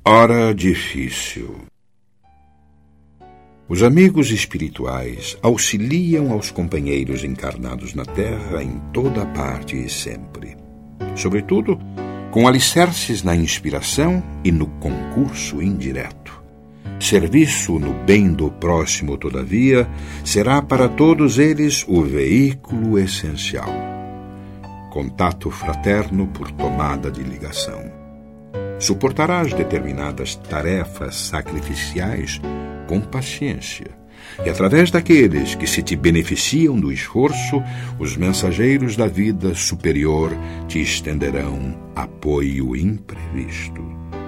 Hora difícil. Os amigos espirituais auxiliam aos companheiros encarnados na Terra em toda parte e sempre. Sobretudo, com alicerces na inspiração e no concurso indireto. Serviço no bem do próximo, todavia, será para todos eles o veículo essencial. Contato fraterno por tomada de ligação. Suportarás determinadas tarefas sacrificiais com paciência, e através daqueles que se te beneficiam do esforço, os mensageiros da vida superior te estenderão apoio imprevisto.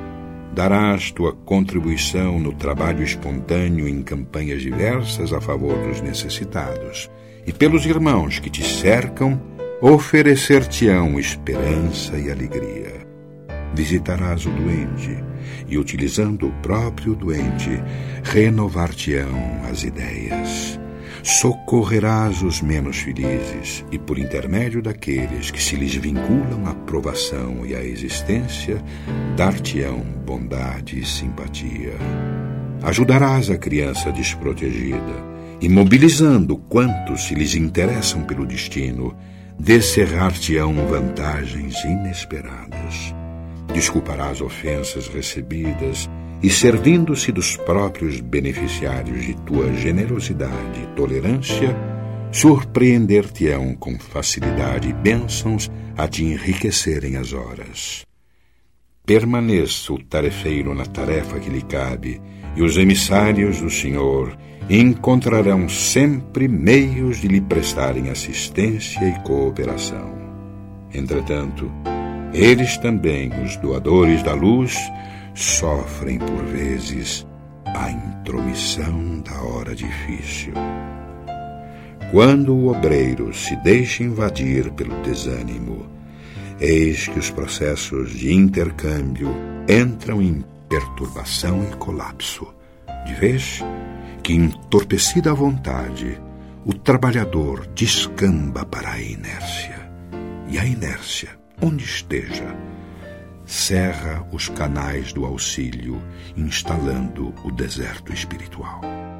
Darás tua contribuição no trabalho espontâneo em campanhas diversas a favor dos necessitados, e pelos irmãos que te cercam, oferecer-te-ão esperança e alegria. Visitarás o doente e, utilizando o próprio doente, renovar-te-ão as ideias. Socorrerás os menos felizes e, por intermédio daqueles que se lhes vinculam à provação e à existência, dar-te-ão bondade e simpatia. Ajudarás a criança desprotegida e, mobilizando quantos se lhes interessam pelo destino, descerrar-te-ão vantagens inesperadas. Desculparás ofensas recebidas e, servindo-se dos próprios beneficiários de tua generosidade e tolerância, surpreender-te-ão com facilidade bênçãos a te enriquecerem as horas. Permaneça o tarefeiro na tarefa que lhe cabe, e os emissários do Senhor encontrarão sempre meios de lhe prestarem assistência e cooperação. Entretanto, eles também, os doadores da luz, sofrem por vezes a intromissão da hora difícil. Quando o obreiro se deixa invadir pelo desânimo, eis que os processos de intercâmbio entram em perturbação e colapso, de vez que, entorpecida à vontade, o trabalhador descamba para a inércia, e a inércia, onde esteja, cerra os canais do auxílio, instalando o deserto espiritual.